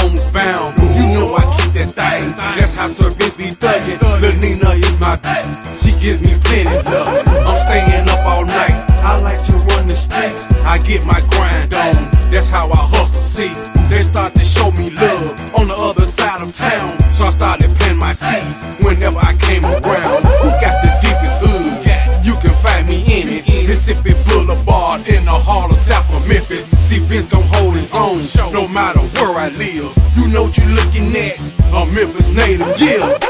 homespun. You know I keep that thing. That's how Sir Vince be thuggin'. Lil Nina is my she gives me plenty love. I'm staying up all night. I like to run the streets. I get my grind on. That's how I hustle. See, they start to show me love on the other side of town. So I started planting my seeds whenever I came around. Who got the deepest hood? You can find me in it. Mississippi Boulevard in the heart of South of Memphis. See, Vince gon' hold his own no matter where I live. You know what you looking at, a Memphis native, yeah.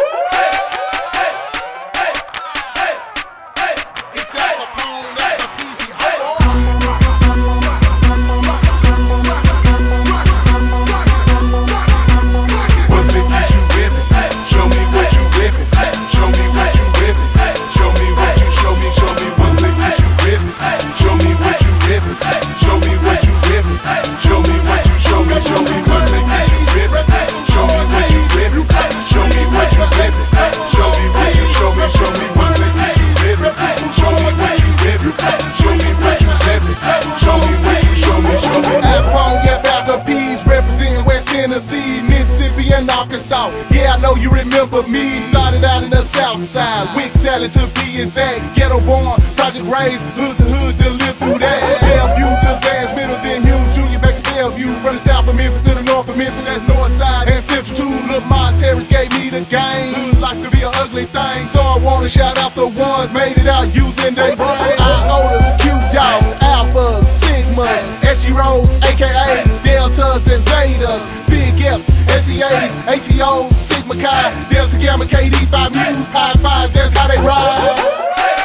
Tennessee, Mississippi, and Arkansas. Yeah, I know you remember me. Started out in the South Side, wick selling to be exact. Ghetto born, project raised, hood to hood, then live through that. Bellevue to Vance, Middle, then Hume Jr. back to Bellevue. From the south of Memphis to the north of Memphis, that's north side and central too. Lamont Terrace gave me the game. Hood life could be an ugly thing, so I wanna shout out the ones made it out using their brain. Iotas, Q-Dogs, Alphas, Sigmas, SG Roads, aka Deltas and Zetas, SIG-Eps, SEAs, ATOs, Sigma Chi, Delta Gamma, KDs, 5 Mu's, high fives, that's how they ride.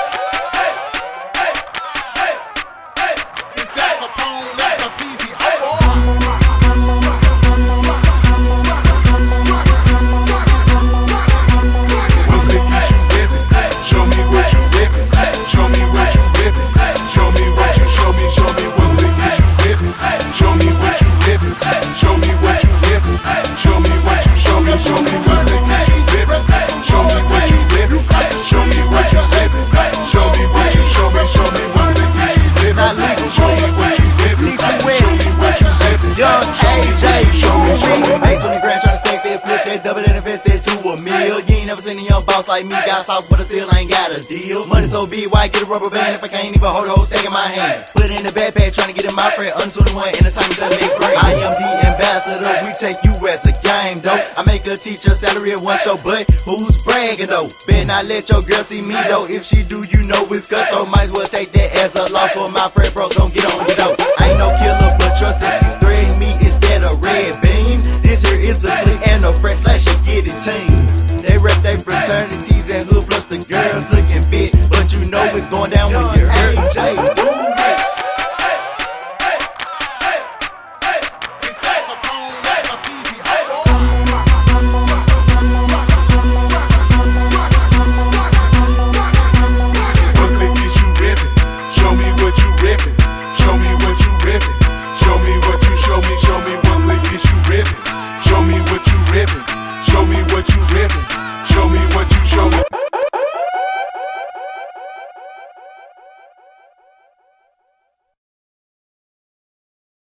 It's Al Capone, that's a peasy What's making you whippin'? Show me what you whippin'. Show me what you whippin'. Show me what you show me what's making you whippin'. Show me what you whippin'. Show me what you whippin'. Show me what you show me what's making you whippin'. Show me what you whippin'. Show me what you whippin'. Show me what you show me what's making you whippin'. Show me what you whippin'. Show me what you whippin'. Young AJ, show me. Make 20 grand tryna stack that, flip that, double that, invest that to $1 million. You ain't never seen a young boss like me, got sauce, but I still ain't got a deal. Money so big, why get a rubber band if I can't even hold a whole stack in my hand? Put it in the backpack, tryna get in my friend, under 21, entertainment the next grade. I am the ambassador, we take you as a game, though. I make a teacher salary at one show, but who's bragging, though? Better not let your girl see me, though. If she do, you know it's cutthroat. Might as well take that as a loss, or my friend bros gon' get on the dough. I ain't no killer, but trust if you threaten me, it's that a red beam. This here is a click and a fresh slash and get it team. They rep their fraternities and